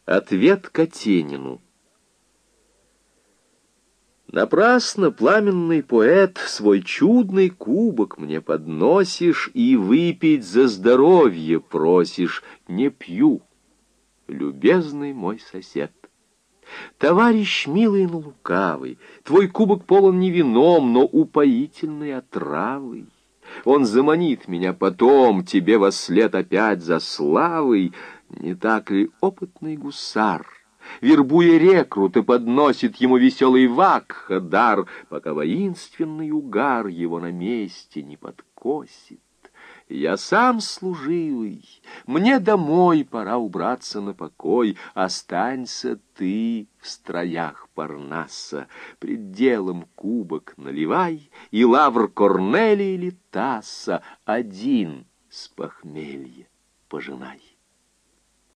Ответ Катенину. Напрасно, пламенный поэт, свой чудный кубок мне подносишь и выпить за здоровье просишь. Не пью, любезный мой сосед. Товарищ милый, но лукавый, твой кубок полон не вином, но упоительной отравой. Он заманит меня потом тебе вослед опять за славой. Не так ли, опытный гусар? Вербуя рекрута, подносит ему веселый вакха дар, пока воинственный угар его на месте не подкосит. Я сам служивый, мне домой пора убраться на покой. Останься ты в строях Парнаса, пред делом кубок наливай, и лавр Корнелия или Тасса один с похмелья пожинай.